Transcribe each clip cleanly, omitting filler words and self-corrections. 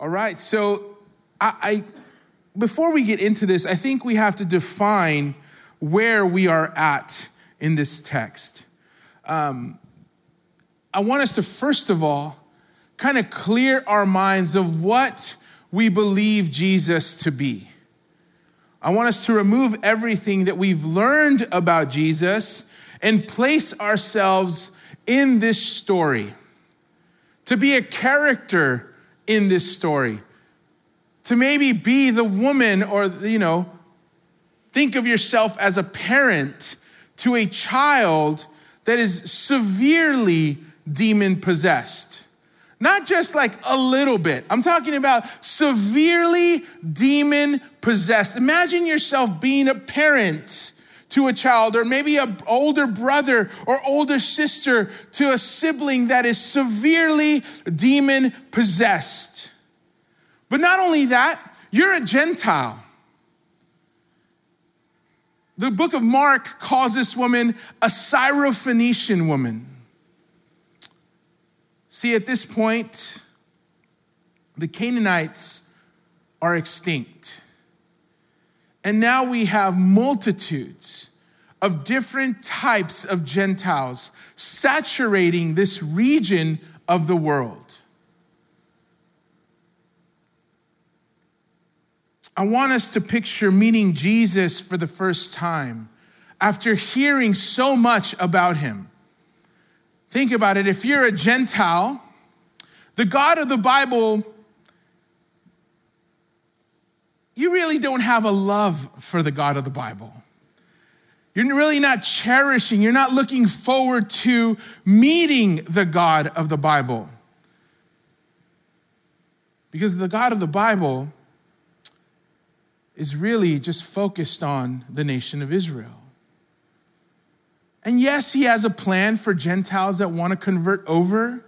All right, so I before we get into this, I think we have to define where we are at in this text. I want us to, first of all, kind of clear our minds of what we believe Jesus to be. I want us to remove everything that we've learned about Jesus and place ourselves in this story, to be a character in this story, to maybe be the woman or, think of yourself as a parent to a child that is severely demon-possessed. Not just like a little bit. I'm talking about severely demon-possessed. Imagine yourself being a parent to a child, or maybe an older brother or older sister to a sibling that is severely demon-possessed. But not only that, you're a Gentile. The book of Mark calls this woman a Syrophoenician woman. See, at this point, the Canaanites are extinct. And now we have multitudes of different types of Gentiles saturating this region of the world. I want us to picture meeting Jesus for the first time after hearing so much about him. Think about it. If you're a Gentile, the God of the Bible, you really don't have a love for the God of the Bible. You're really not cherishing, you're not looking forward to meeting the God of the Bible. Because the God of the Bible is really just focused on the nation of Israel. And yes, he has a plan for Gentiles that want to convert over.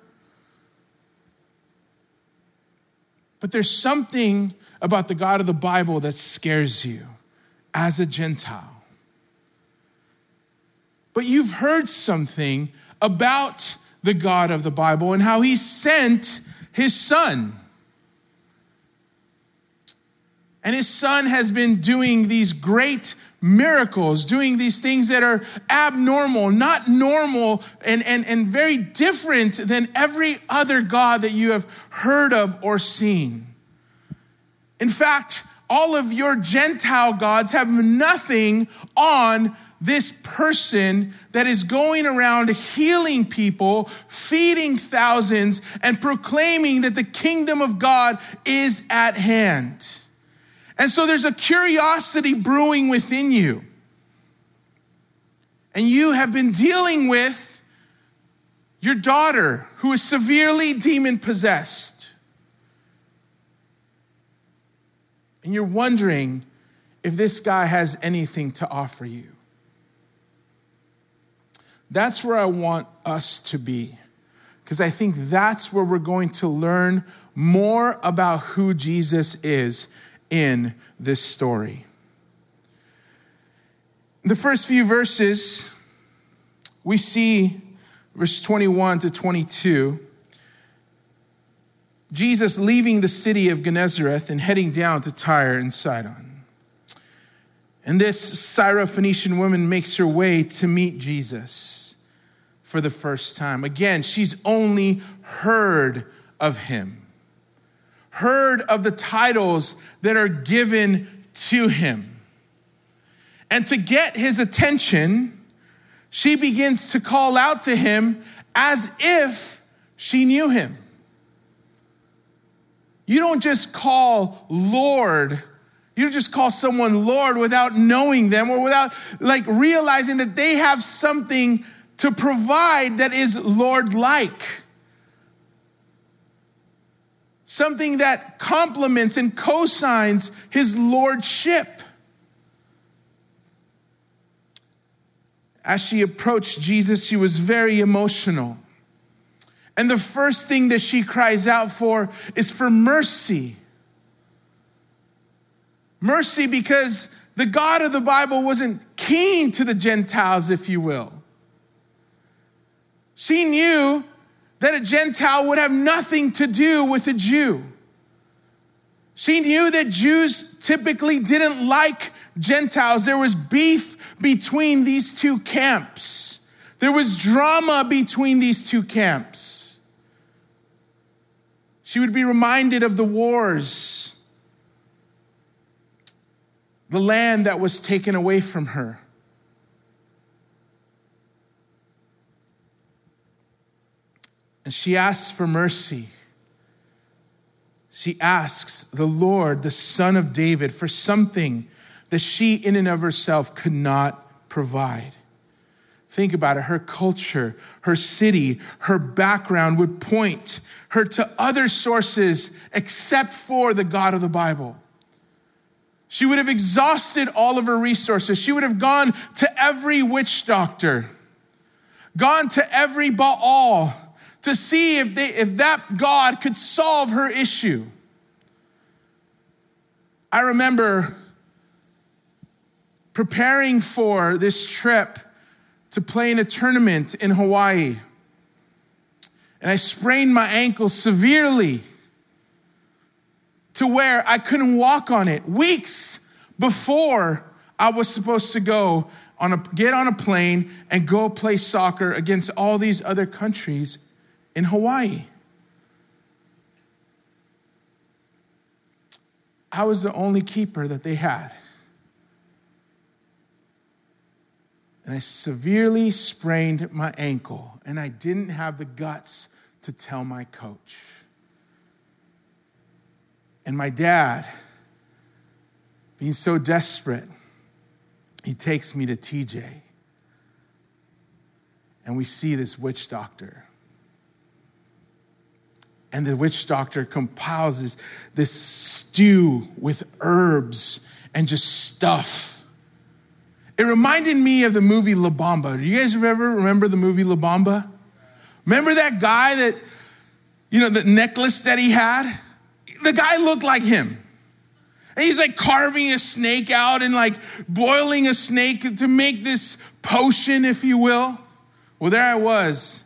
But there's something about the God of the Bible that scares you as a Gentile. But you've heard something about the God of the Bible and how he sent his son. And his son has been doing these great miracles, doing these things that are abnormal, not normal, and very different than every other God that you have heard of or seen. In fact, all of your Gentile gods have nothing on this person that is going around healing people, feeding thousands, and proclaiming that the kingdom of God is at hand. And so there's a curiosity brewing within you. And you have been dealing with your daughter who is severely demon-possessed. And you're wondering if this guy has anything to offer you. That's where I want us to be. Because I think that's where we're going to learn more about who Jesus is in this story. In the first few verses, we see verse 21 to 22, Jesus leaving the city of Gennesareth and heading down to Tyre and Sidon. And this Syrophoenician woman makes her way to meet Jesus for the first time. Again, she's only heard of him. Heard of the titles that are given to him. And to get his attention, she begins to call out to him as if she knew him. You don't just call Lord, you don't just call someone Lord without knowing them or without realizing that they have something to provide that is Lord-like. Something that complements and cosigns his lordship. As she approached Jesus, she was very emotional. And the first thing that she cries out for is for mercy. Mercy because the God of the Bible wasn't keen to the Gentiles, if you will. She knew that a Gentile would have nothing to do with a Jew. She knew that Jews typically didn't like Gentiles. There was beef between these two camps. There was drama between these two camps. She would be reminded of the wars, the land that was taken away from her. And she asks for mercy. She asks the Lord, the Son of David, for something that she in and of herself could not provide. Think about it. Her culture, her city, her background would point her to other sources except for the God of the Bible. She would have exhausted all of her resources. She would have gone to every witch doctor, gone to every Baal to see if that God could solve her issue. I remember preparing for this trip to play in a tournament in Hawaii. And I sprained my ankle severely to where I couldn't walk on it weeks before I was supposed to get on a plane and go play soccer against all these other countries in Hawaii. I was the only keeper that they had. And I severely sprained my ankle, and I didn't have the guts to tell my coach. And my dad, being so desperate, he takes me to TJ. And we see this witch doctor. And the witch doctor compiles this stew with herbs and just stuff. It reminded me of the movie La Bamba. Do you guys remember the movie La Bamba? Remember that guy that, the necklace that he had? The guy looked like him. And he's like carving a snake out and like boiling a snake to make this potion, if you will. Well, there I was.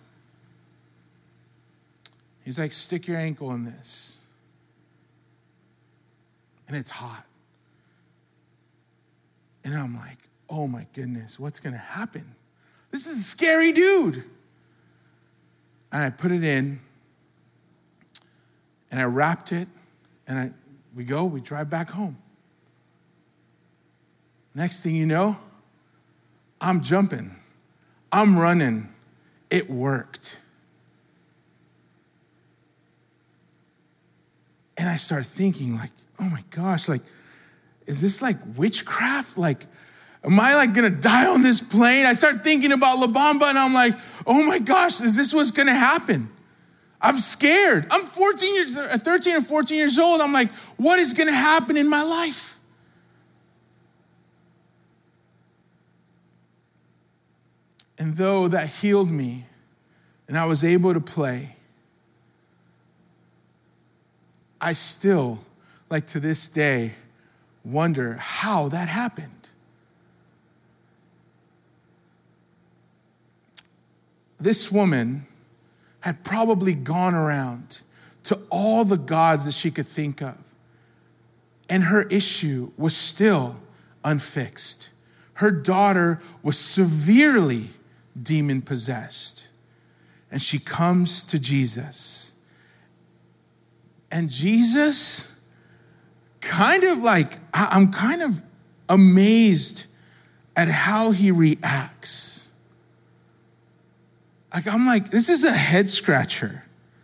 He's like, stick your ankle in this. And it's hot. And I'm like, oh my goodness, what's going to happen? This is a scary dude. And I put it in, and I wrapped it, and we drive back home. Next thing you know, I'm jumping. I'm running. It worked. And I start thinking like, oh my gosh, like, is this like witchcraft? Like, am I like gonna die on this plane? I start thinking about La Bamba and I'm like, oh my gosh, is this what's gonna happen? I'm scared. I'm 13 or 14 years old. I'm like, what is gonna happen in my life? And though that healed me and I was able to play, I still, like to this day, wonder how that happened. This woman had probably gone around to all the gods that she could think of, and her issue was still unfixed. Her daughter was severely demon-possessed, and she comes to Jesus. And Jesus, I'm kind of amazed at how he reacts. I'm like, this is a head scratcher.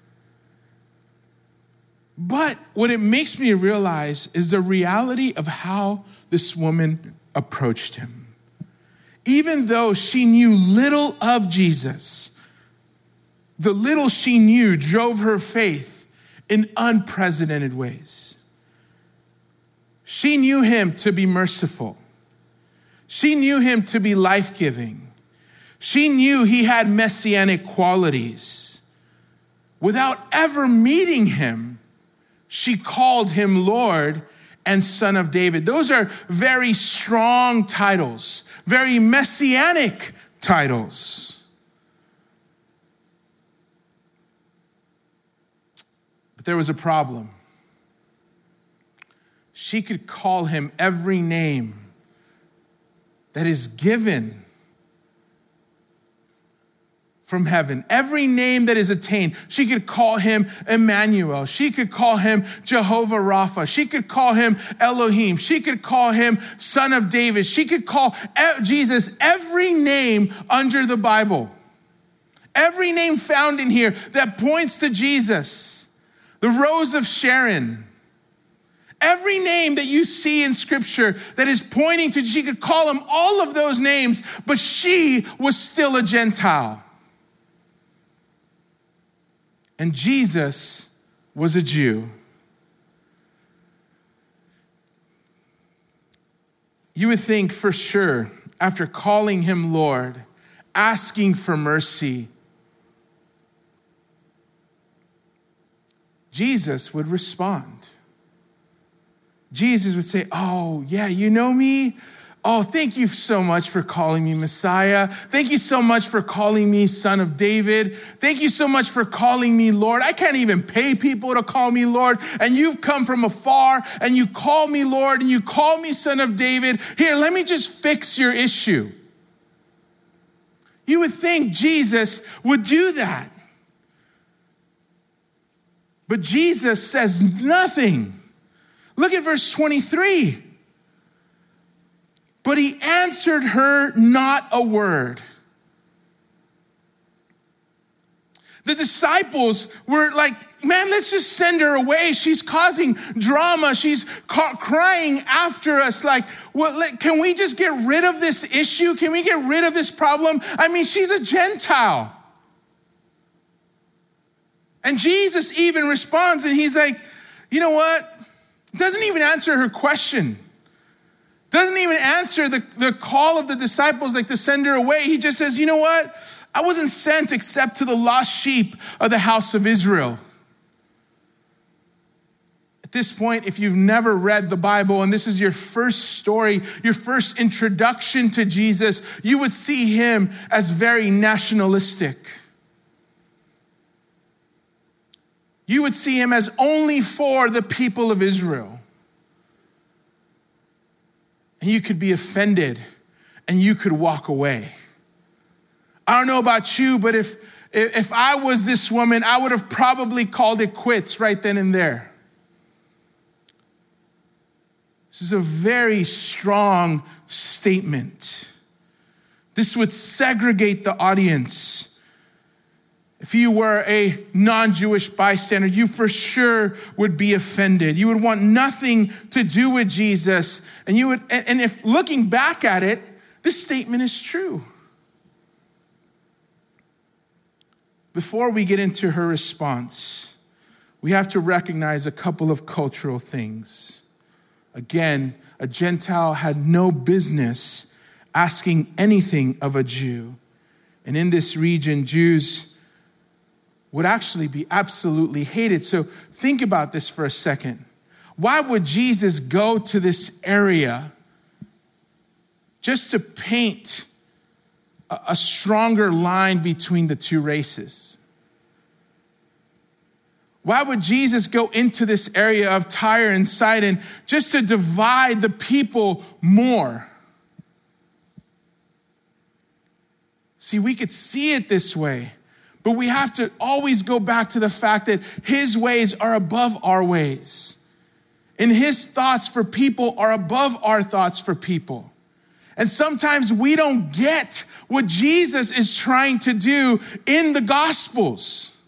But what it makes me realize is the reality of how this woman approached him. Even though she knew little of Jesus, the little she knew drove her faith in unprecedented ways. She knew him to be merciful. She knew him to be life-giving. She knew he had messianic qualities. Without ever meeting him, she called him Lord and Son of David. Those are very strong titles, very messianic titles. But there was a problem. she could call him every name that is given from heaven, every name that is attained. She could call him Emmanuel. She could call him Jehovah Rapha. She could call him Elohim. She could call him Son of David. She could call Jesus every name under the Bible. Every name found in here that points to Jesus. The Rose of Sharon. Every name that you see in Scripture that is pointing to, she could call him all of those names, but she was still a Gentile. And Jesus was a Jew. You would think for sure, after calling him Lord, asking for mercy, Jesus would respond. Jesus would say, oh, yeah, you know me? Oh, thank you so much for calling me Messiah. Thank you so much for calling me Son of David. Thank you so much for calling me Lord. I can't even pay people to call me Lord. And you've come from afar and you call me Lord and you call me Son of David. Here, let me just fix your issue. You would think Jesus would do that. But Jesus says nothing. Look at verse 23. But he answered her not a word. The disciples were like, man, let's just send her away. She's causing drama. She's crying after us. Like, well, can we just get rid of this issue? Can we get rid of this problem? I mean, she's a Gentile. And Jesus even responds and he's like, you know what? Doesn't even answer her question. Doesn't even answer the call of the disciples, like to send her away. He just says, you know what? I wasn't sent except to the lost sheep of the house of Israel. At this point, if you've never read the Bible and this is your first story, your first introduction to Jesus, you would see him as very nationalistic. You would see him as only for the people of Israel. And you could be offended and you could walk away. I don't know about you, but if I was this woman, I would have probably called it quits right then and there. This is a very strong statement. This would segregate the audience. If you were a non-Jewish bystander, you for sure would be offended. You would want nothing to do with Jesus. And if looking back at it, this statement is true. Before we get into her response, we have to recognize a couple of cultural things. Again, a Gentile had no business asking anything of a Jew. And in this region, Jews would actually be absolutely hated. So think about this for a second. Why would Jesus go to this area just to paint a stronger line between the two races? Why would Jesus go into this area of Tyre and Sidon just to divide the people more? See, we could see it this way. But we have to always go back to the fact that his ways are above our ways. And his thoughts for people are above our thoughts for people. And sometimes we don't get what Jesus is trying to do in the Gospels.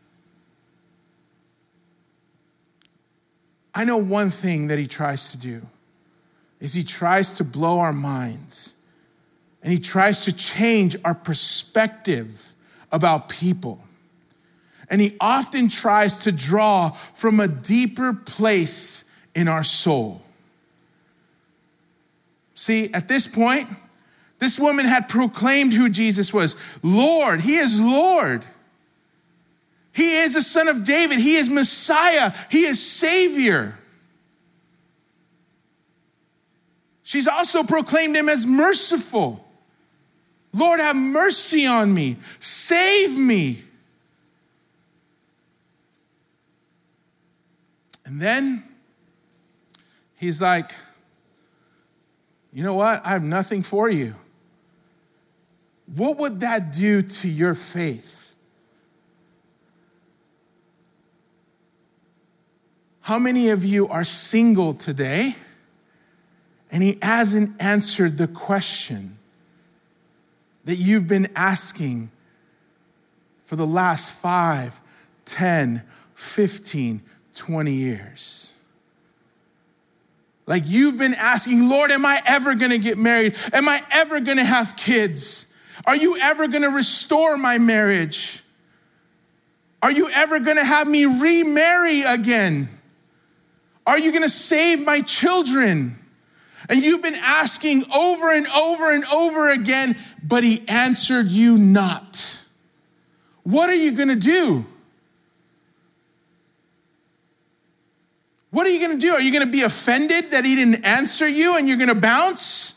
I know one thing that he tries to do is he tries to blow our minds. And he tries to change our perspective about people. And he often tries to draw from a deeper place in our soul. See, at this point, this woman had proclaimed who Jesus was. Lord, he is Lord. He is the Son of David. He is Messiah. He is Savior. She's also proclaimed him as merciful. Lord, have mercy on me. Save me. And then He's like, you know what? I have nothing for you. What would that do to your faith? How many of you are single today and he hasn't answered the question that you've been asking for the last 5, 10, 15, 20 years? Like you've been asking, Lord, am I ever going to get married? Am I ever going to have kids? Are you ever going to restore my marriage? Are you ever going to have me remarry again? Are you going to save my children? And you've been asking over and over and over again, but he answered you not. What are you going to do? What are you going to do? Are you going to be offended that he didn't answer you and you're going to bounce?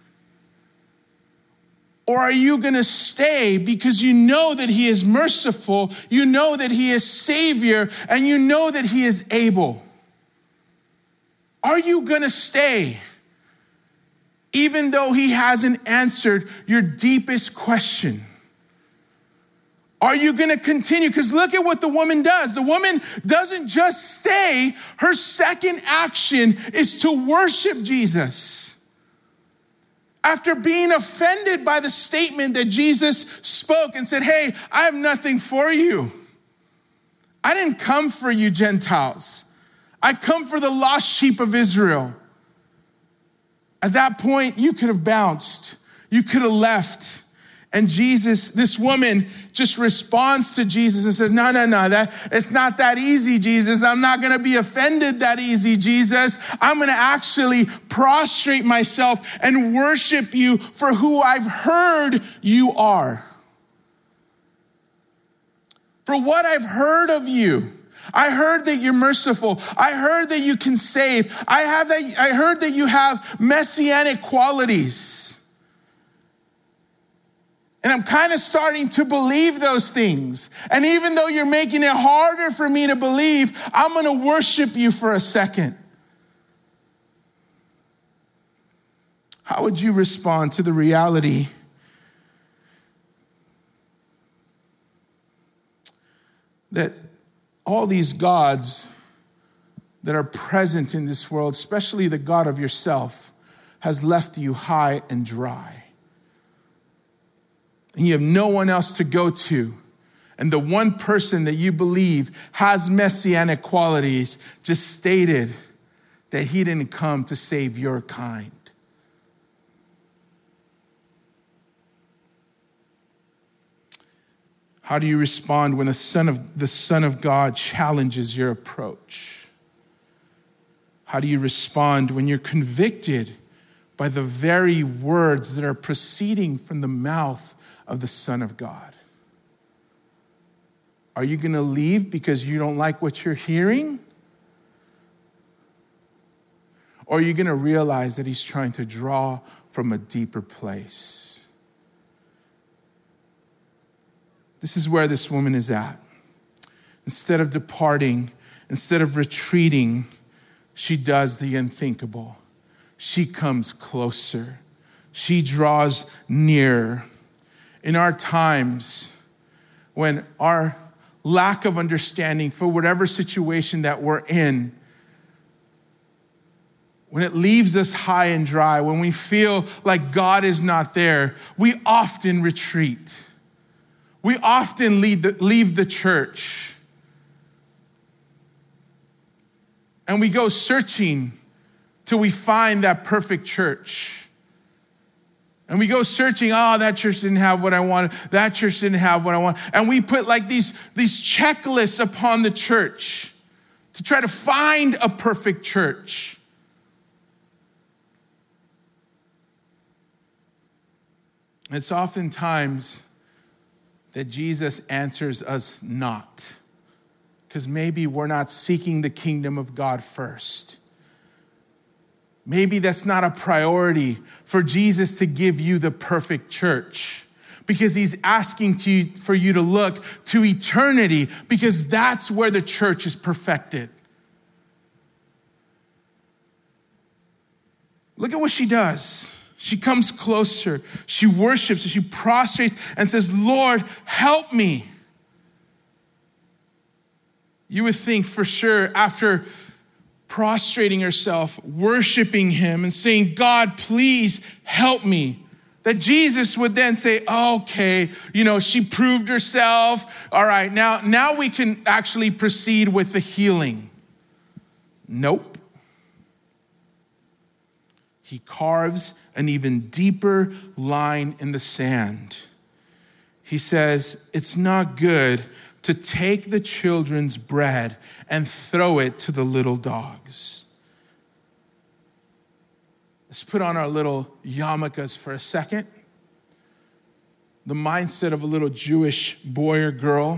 Or are you going to stay because you know that he is merciful, you know that he is Savior, and you know that he is able? Are you going to stay even though he hasn't answered your deepest question? Are you going to continue? Because look at what the woman does. The woman doesn't just stay. Her second action is to worship Jesus. After being offended by the statement that Jesus spoke and said, hey, I have nothing for you. I didn't come for you Gentiles. I come for the lost sheep of Israel. At that point, you could have bounced. You could have left. And Jesus, this woman just responds to Jesus and says, no, it's not that easy, Jesus. I'm not going to be offended that easy, Jesus. I'm going to actually prostrate myself and worship you for who I've heard you are. For what I've heard of you. I heard that you're merciful. I heard that you can save. I heard that you have messianic qualities. And I'm kind of starting to believe those things. And even though you're making it harder for me to believe, I'm going to worship you for a second. How would you respond to the reality that all these gods that are present in this world, especially the God of yourself, has left you high and dry? And you have no one else to go to. And the one person that you believe has messianic qualities just stated that he didn't come to save your kind. How do you respond when the Son of God challenges your approach? How do you respond when you're convicted by the very words that are proceeding from the mouth of the Son of God? Are you going to leave because you don't like what you're hearing? Or are you going to realize that he's trying to draw from a deeper place? This is where this woman is at. Instead of departing, instead of retreating, she does the unthinkable. She comes closer. She draws nearer. In our times, when our lack of understanding for whatever situation that we're in, when it leaves us high and dry, when we feel like God is not there, we often retreat. We often leave the church. And we go searching till we find that perfect church. And we go searching, that church didn't have what I wanted. That church didn't have what I want. And we put like these checklists upon the church to try to find a perfect church. It's oftentimes that Jesus answers us not, because maybe we're not seeking the kingdom of God first. Maybe that's not a priority for Jesus to give you the perfect church, because he's asking for you to look to eternity, because that's where the church is perfected. Look at what she does. She comes closer. She worships. She prostrates and says, Lord, help me. You would think for sure after prostrating herself, worshiping him and saying, God, please help me, that Jesus would then say, okay, she proved herself. All right, now we can actually proceed with the healing. Nope. He carves an even deeper line in the sand. He says, it's not good to take the children's bread and throw it to the little dogs. Let's put on our little yarmulkes for a second. The mindset of a little Jewish boy or girl.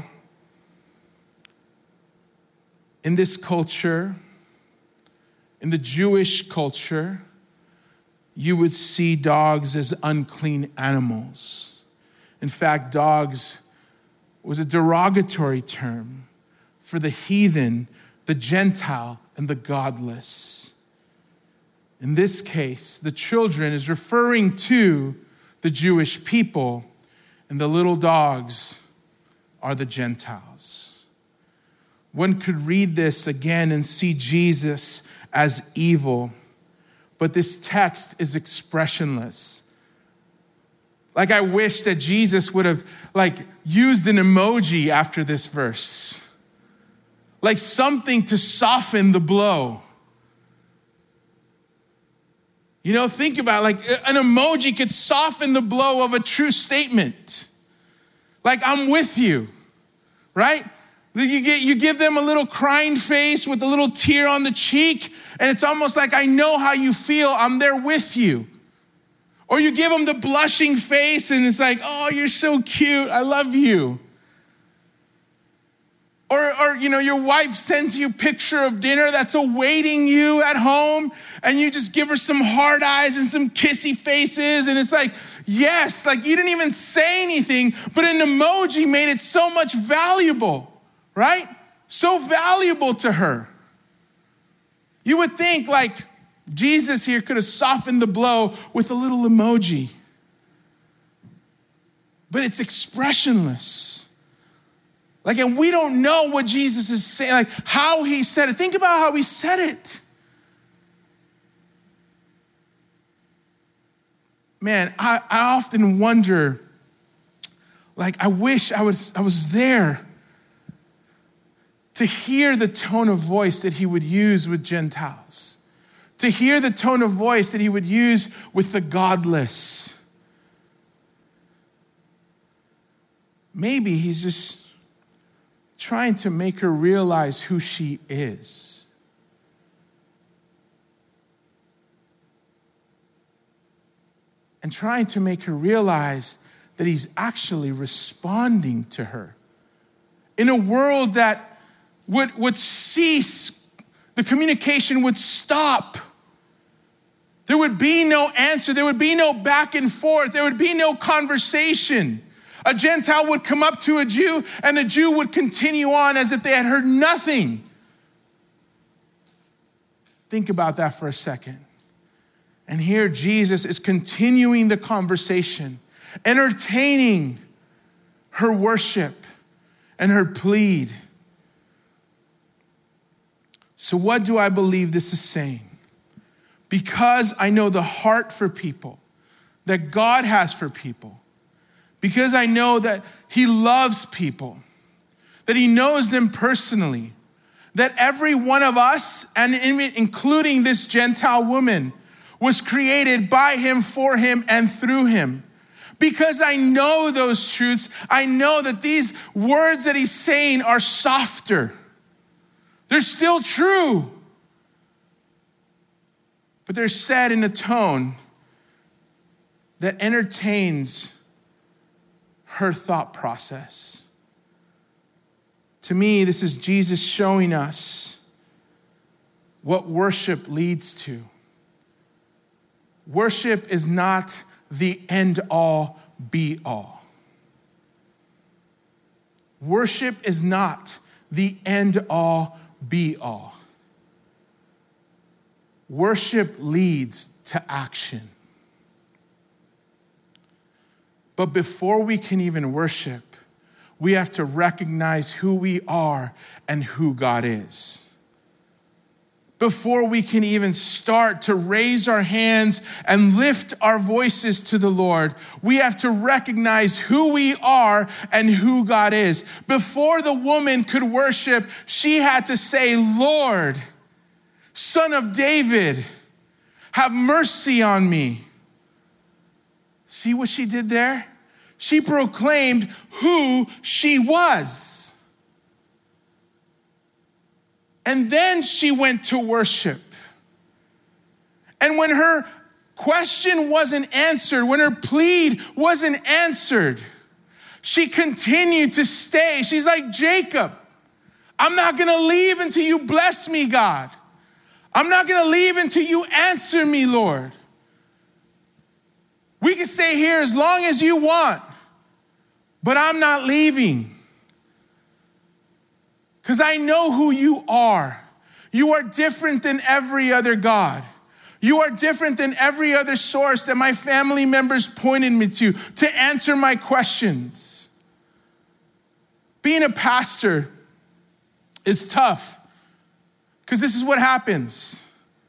In this culture, in the Jewish culture, you would see dogs as unclean animals. In fact, dogs was a derogatory term for the heathen, the Gentile, and the godless. In this case, the children is referring to the Jewish people, and the little dogs are the Gentiles. One could read this again and see Jesus as evil, but this text is expressionless. Like, I wish that Jesus would have used an emoji after this verse. Like something to soften the blow. Think about an emoji could soften the blow of a true statement. I'm with you, right? You give them a little crying face with a little tear on the cheek, and it's almost like, I know how you feel, I'm there with you. Or you give them the blushing face and it's like, oh, you're so cute, I love you. Or your wife sends you a picture of dinner that's awaiting you at home and you just give her some hard eyes and some kissy faces and it's like, yes, you didn't even say anything, but an emoji made it so much valuable, right? So valuable to her. You would think Jesus here could have softened the blow with a little emoji. But it's expressionless. And we don't know what Jesus is saying, how he said it. Think about how he said it. Man, I often wonder, I wish I was there to hear the tone of voice that he would use with Gentiles. To hear the tone of voice that he would use with the godless. Maybe he's just trying to make her realize who she is. And trying to make her realize that he's actually responding to her. In a world that would cease, the communication would stop. There would be no answer. There would be no back and forth. There would be no conversation. A Gentile would come up to a Jew and the Jew would continue on as if they had heard nothing. Think about that for a second. And here Jesus is continuing the conversation, entertaining her worship and her plead. So what do I believe this is saying? Because I know the heart for people that God has for people. Because I know that he loves people. That he knows them personally. That every one of us, and including this Gentile woman, was created by him, for him, and through him. Because I know those truths, I know that these words that he's saying are softer. They're still true. But they're said in a tone that entertains her thought process. To me, this is Jesus showing us what worship leads to. Worship is not the end-all, be-all. Worship is not the end-all, be-all. Worship leads to action. But before we can even worship, we have to recognize who we are and who God is. Before we can even start to raise our hands and lift our voices to the Lord, we have to recognize who we are and who God is. Before the woman could worship, she had to say, Lord, Son of David, have mercy on me. See what she did there? She proclaimed who she was. And then she went to worship. And when her question wasn't answered, when her plea wasn't answered, she continued to stay. She's like, Jacob, I'm not going to leave until you bless me, God. I'm not going to leave until you answer me, Lord. We can stay here as long as you want, but I'm not leaving. Because I know who you are. You are different than every other God. You are different than every other source that my family members pointed me to answer my questions. Being a pastor is tough because this is what happens.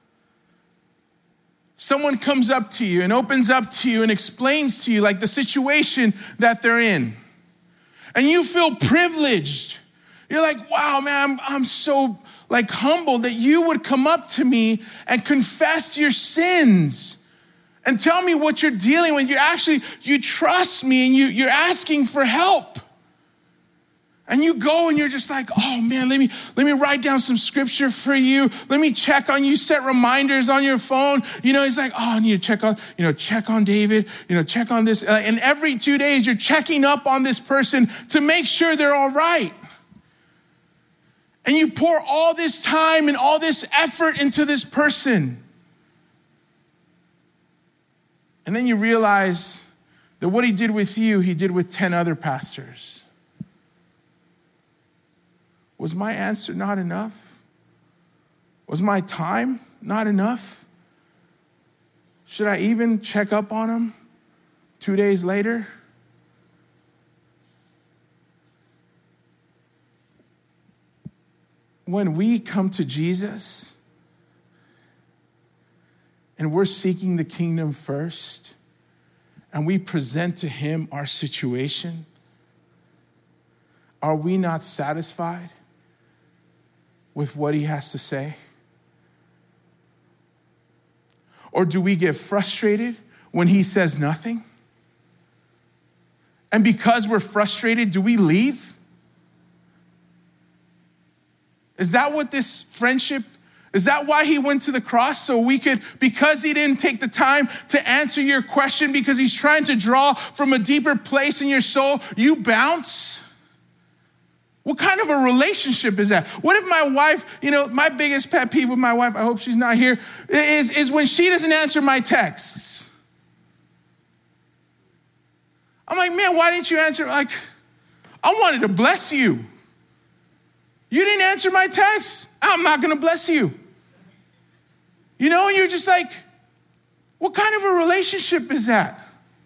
Someone comes up to you and opens up to you and explains to you like the situation that they're in. And you feel privileged. You're like, wow, man, I'm so like humbled that you would come up to me and confess your sins and tell me what you're dealing with. You trust me and you're asking for help. And you go and you're just like, oh man, let me write down some scripture for you. Let me check on you, set reminders on your phone. He's like, oh, I need to check on David, check on this. And every 2 days you're checking up on this person to make sure they're all right. And you pour all this time and all this effort into this person. And then you realize that what he did with you, he did with 10 other pastors. Was my answer not enough? Was my time not enough? Should I even check up on him 2 days later? When we come to Jesus and we're seeking the kingdom first and we present to him our situation, are we not satisfied with what he has to say? Or do we get frustrated when he says nothing? And because we're frustrated, do we leave? Is that what this friendship, is that why he went to the cross? So we could, because he didn't take the time to answer your question, because he's trying to draw from a deeper place in your soul, you bounce? What kind of a relationship is that? What if my wife, my biggest pet peeve with my wife, I hope she's not here, is when she doesn't answer my texts. I'm like, man, why didn't you answer? Like, I wanted to bless you. You didn't answer my text. I'm not going to bless you. And you're just like, what kind of a relationship is that?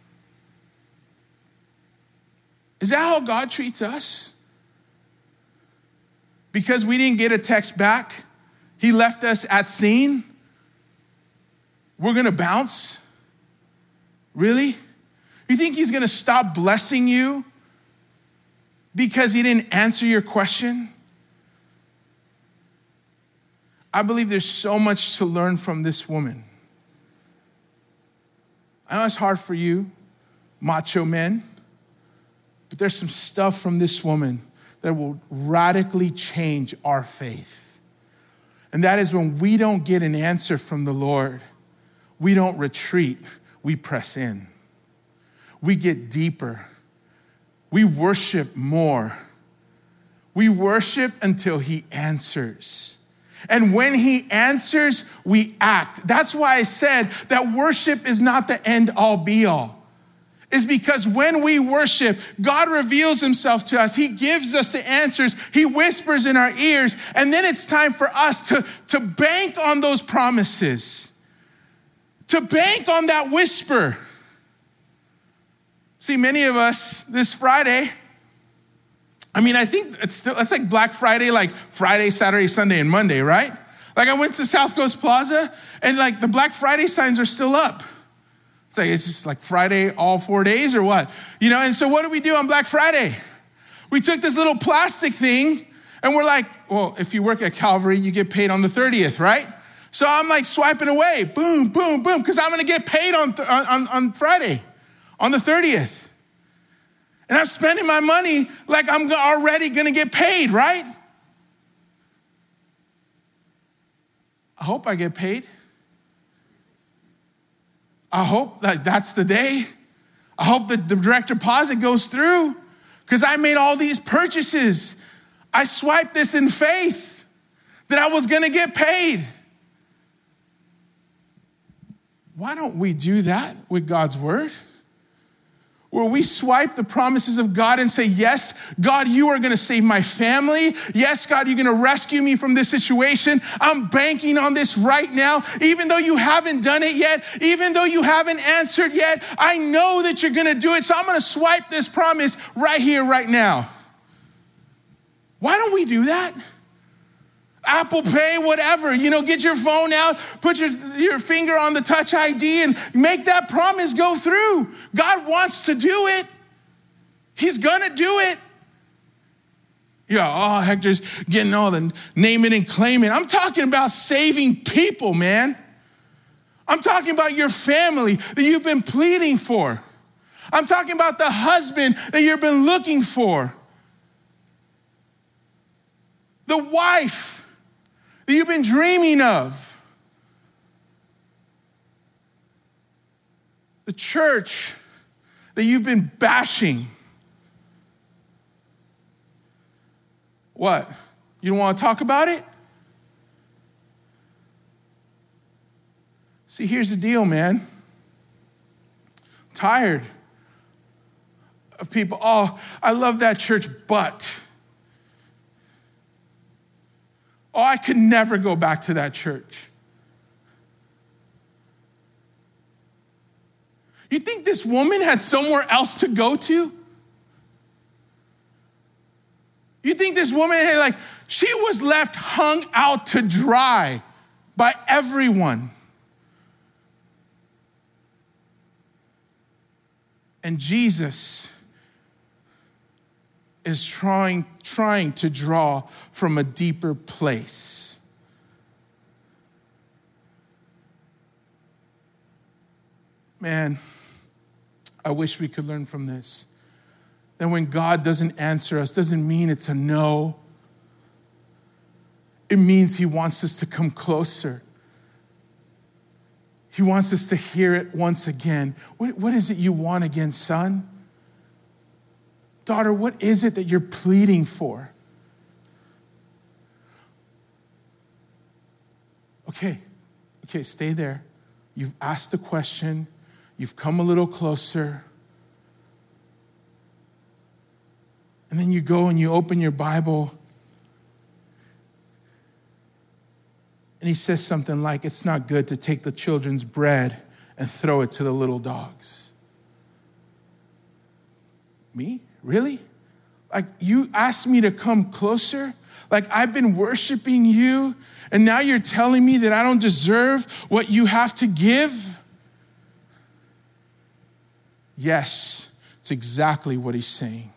Is that how God treats us? Because we didn't get a text back, he left us at scene. We're going to bounce? Really? You think he's going to stop blessing you because he didn't answer your question? I believe there's so much to learn from this woman. I know it's hard for you, macho men, but there's some stuff from this woman that will radically change our faith. And that is when we don't get an answer from the Lord, we don't retreat, we press in. We get deeper. We worship more. We worship until he answers. And when he answers, we act. That's why I said that worship is not the end all be all. is because when we worship, God reveals himself to us. He gives us the answers. He whispers in our ears. And then it's time for us to bank on those promises, to bank on that whisper. See, many of us this Friday, I think it's like Black Friday, like Friday, Saturday, Sunday, and Monday, right? Like I went to South Coast Plaza and like the Black Friday signs are still up. It's just like Friday all 4 days or what? And so what do we do on Black Friday? We took this little plastic thing and we're like, well, if you work at Calvary, you get paid on the 30th, right? So I'm like swiping away, boom, boom, boom, because I'm going to get paid on Friday, on the 30th. And I'm spending my money like I'm already going to get paid, right? I hope I get paid. I hope that that's the day. I hope that the direct deposit goes through because I made all these purchases. I swiped this in faith that I was going to get paid. Why don't we do that with God's word? Where we swipe the promises of God and say, yes, God, you are going to save my family. Yes, God, you're going to rescue me from this situation. I'm banking on this right now. Even though you haven't done it yet, even though you haven't answered yet, I know that you're going to do it. So I'm going to swipe this promise right here, right now. Why don't we do that? Apple Pay, whatever, get your phone out, put your finger on the Touch ID and make that promise go through. God wants to do it. He's gonna do it. Hector's getting all the name it and claim it. I'm talking about saving people, man. I'm talking about your family that you've been pleading for. I'm talking about the husband that you've been looking for. The wife that you've been dreaming of. The church that you've been bashing. What? You don't want to talk about it? See, here's the deal, man. I'm tired of people, I love that church, but I could never go back to that church. You think this woman had somewhere else to go to? You think this woman had she was left hung out to dry by everyone. And Jesus is trying to draw from a deeper place. Man, I wish we could learn from this. That when God doesn't answer us, doesn't mean it's a no. It means he wants us to come closer. He wants us to hear it once again. What is it you want again, son? Daughter, what is it that you're pleading for? Okay, stay there. You've asked the question. You've come a little closer. And then you go and you open your Bible. And he says something like, it's not good to take the children's bread and throw it to the little dogs. Me? Really? You asked me to come closer? I've been worshiping you, and now you're telling me that I don't deserve what you have to give? Yes, it's exactly what he's saying.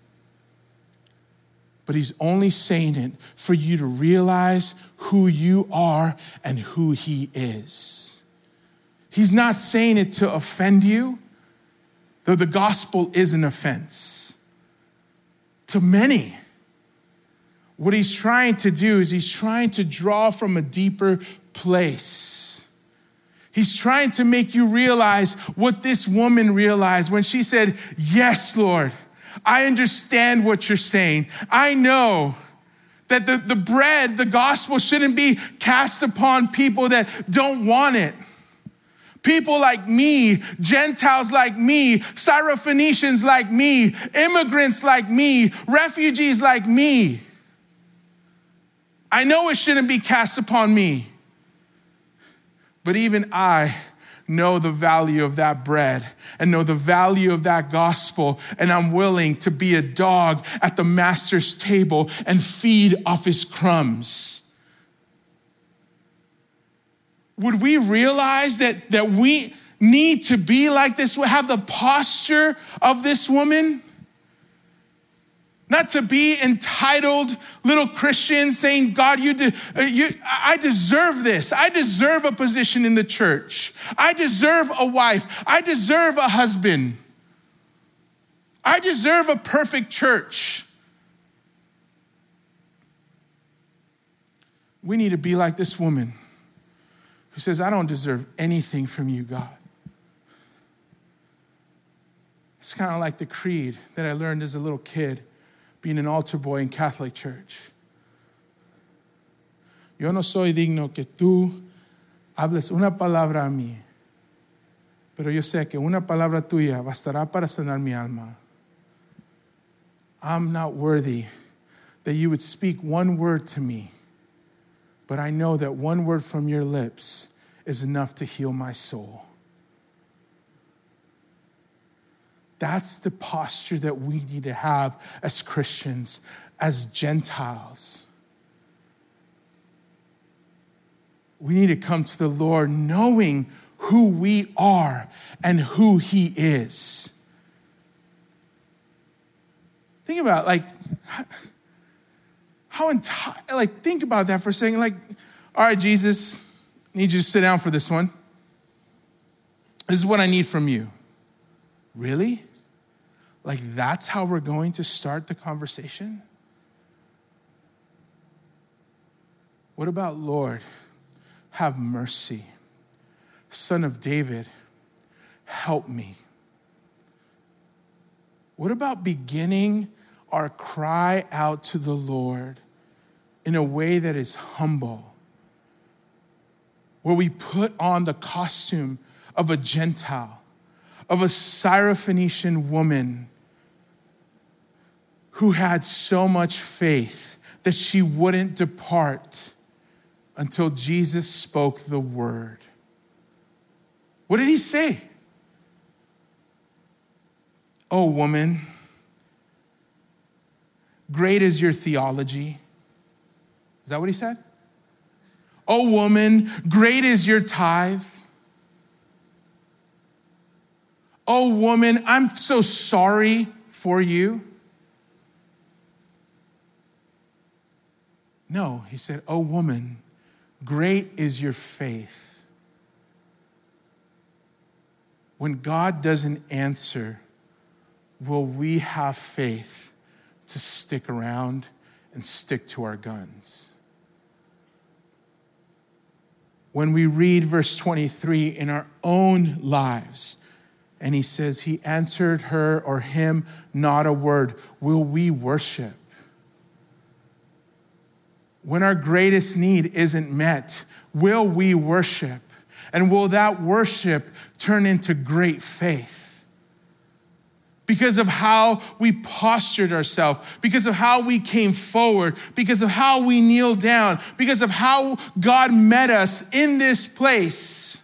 But he's only saying it for you to realize who you are and who he is. He's not saying it to offend you, though the gospel is an offense to many. What he's trying to do is he's trying to draw from a deeper place. He's trying to make you realize what this woman realized when she said, yes, Lord, I understand what you're saying. I know that the bread, the gospel shouldn't be cast upon people that don't want it. People like me, Gentiles like me, Syrophoenicians like me, immigrants like me, refugees like me. I know it shouldn't be cast upon me. But even I know the value of that bread and know the value of that gospel. And I'm willing to be a dog at the master's table and feed off his crumbs. Would we realize that we need to be like this, have the posture of this woman? Not to be entitled little Christians saying, God, I deserve this. I deserve a position in the church. I deserve a wife. I deserve a husband. I deserve a perfect church. We need to be like this woman who says, I don't deserve anything from you, God. It's kind of like the creed that I learned as a little kid, being an altar boy in Catholic church. Yo no soy digno que tú hables una palabra a mí, pero yo sé que una palabra tuya bastará para sanar mi alma. I'm not worthy that you would speak one word to me, but I know that one word from your lips is enough to heal my soul. That's the posture that we need to have as Christians, as Gentiles. We need to come to the Lord knowing who we are and who he is. Think about think about that for a second. All right, Jesus, I need you to sit down for this one. This is what I need from you. Really? That's how we're going to start the conversation? What about, Lord, have mercy. Son of David, help me. What about beginning our cry out to the Lord in a way that is humble, where we put on the costume of a Gentile, of a Syrophoenician woman who had so much faith that she wouldn't depart until Jesus spoke the word. What did he say? Oh, woman, great is your theology. Is that what he said? Oh, woman, great is your tithe. Oh, woman, I'm so sorry for you. No, he said, oh, woman, great is your faith. When God doesn't answer, will we have faith to stick around and stick to our guns? When we read verse 23 in our own lives, and he says, he answered her or him not a word, will we worship? When our greatest need isn't met, will we worship? And will that worship turn into great faith? Because of how we postured ourselves, because of how we came forward, because of how we kneeled down, because of how God met us in this place.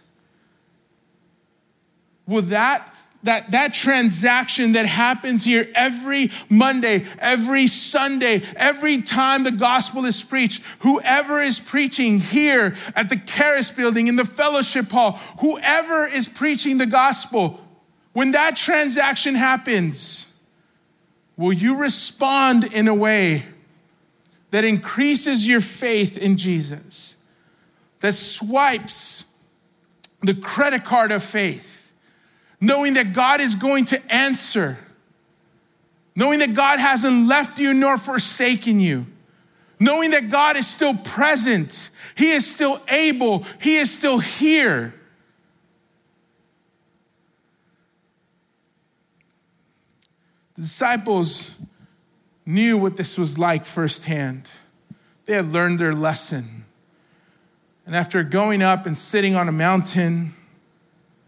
Will that transaction that happens here every Monday, every Sunday, every time the gospel is preached, whoever is preaching here at the Charis building, in the fellowship hall, whoever is preaching the gospel, when that transaction happens, will you respond in a way that increases your faith in Jesus, that swipes the credit card of faith, knowing that God is going to answer, knowing that God hasn't left you nor forsaken you, knowing that God is still present, he is still able, he is still here. The disciples knew what this was like firsthand. They had learned their lesson. And after going up and sitting on a mountain,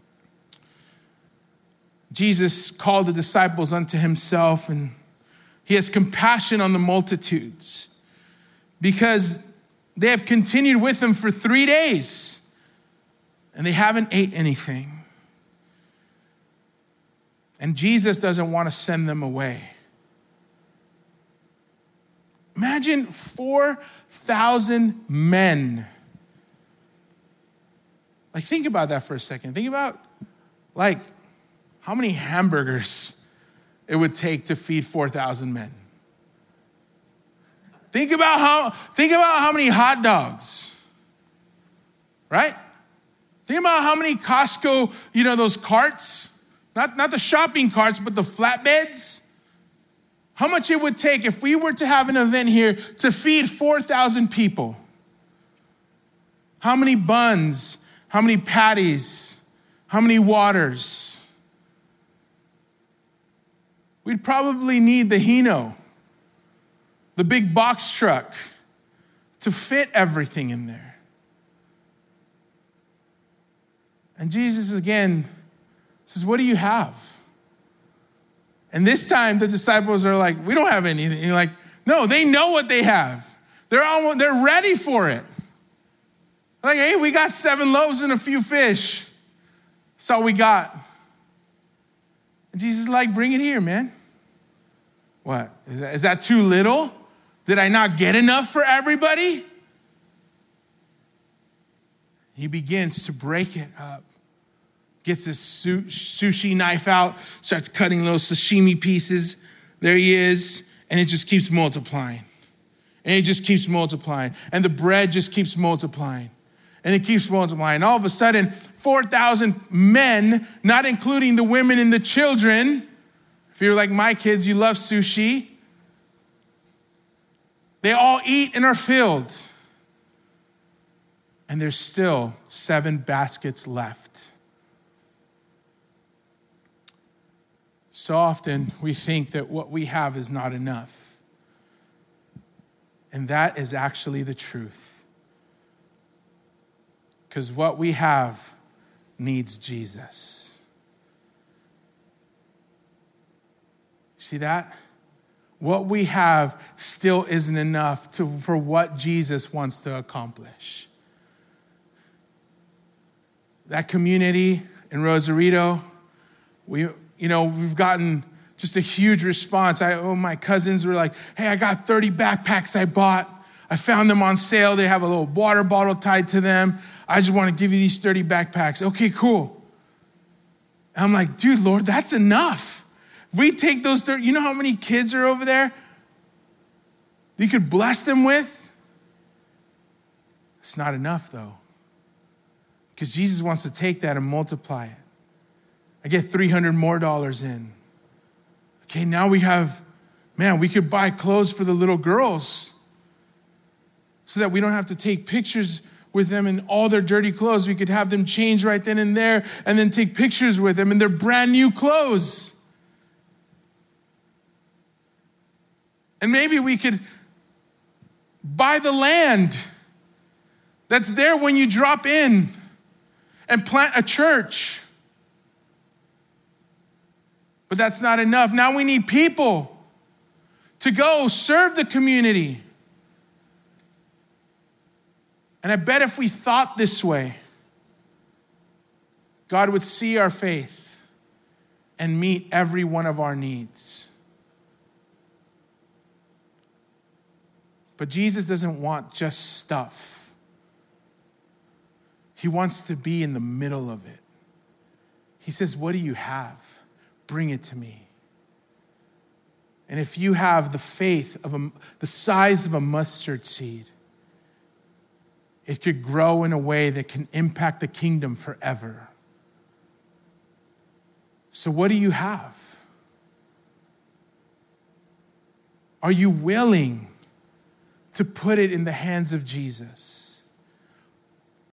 Jesus called the disciples unto himself, and he has compassion on the multitudes because they have continued with him for 3 days and they haven't ate anything. And Jesus doesn't want to send them away. Imagine 4,000 men. Like, think about that for a second. Think about, like, how many hamburgers it would take to feed 4,000 men. Think about how many hot dogs, right? Think about how many Costco, those carts, not the shopping carts, but the flatbeds. How much it would take if we were to have an event here to feed 4,000 people. How many buns, how many patties, how many waters? We'd probably need the Hino, the big box truck, to fit everything in there. And Jesus again says, what do you have? And this time the disciples are like, we don't have anything. And you're like, no, they know what they have. They're ready for it. Like, hey, we got 7 loaves and a few fish. That's all we got. And Jesus is like, bring it here, man. What? Is that too little? Did I not get enough for everybody? He begins to break it up. Gets his sushi knife out, starts cutting those sashimi pieces. There he is. And it just keeps multiplying. And it just keeps multiplying. And the bread just keeps multiplying. And it keeps multiplying. All of a sudden, 4,000 men, not including the women and the children. If you're like my kids, you love sushi. They all eat and are filled. And there's still 7 baskets left. So often we think that what we have is not enough. And that is actually the truth. Because what we have needs Jesus. See that? What we have still isn't enough for what Jesus wants to accomplish. That community in Rosarito, we've gotten just a huge response. My cousins were like, hey, I got 30 backpacks I bought. I found them on sale. They have a little water bottle tied to them. I just want to give you these 30 backpacks. Okay, cool. And I'm like, dude, Lord, that's enough. If we take those 30, you know how many kids are over there you could bless them with? It's not enough, though. Because Jesus wants to take that and multiply it. I get $300 more in. Okay, now we could buy clothes for the little girls so that we don't have to take pictures with them in all their dirty clothes. We could have them change right then and there and then take pictures with them in their brand new clothes. And maybe we could buy the land that's there when you drop in and plant a church. But that's not enough. Now we need people to go serve the community. And I bet if we thought this way, God would see our faith and meet every one of our needs. But Jesus doesn't want just stuff. He wants to be in the middle of it. He says, what do you have? Bring it to me. And if you have the faith of the size of a mustard seed, it could grow in a way that can impact the kingdom forever. So what do you have? Are you willing to put it in the hands of Jesus?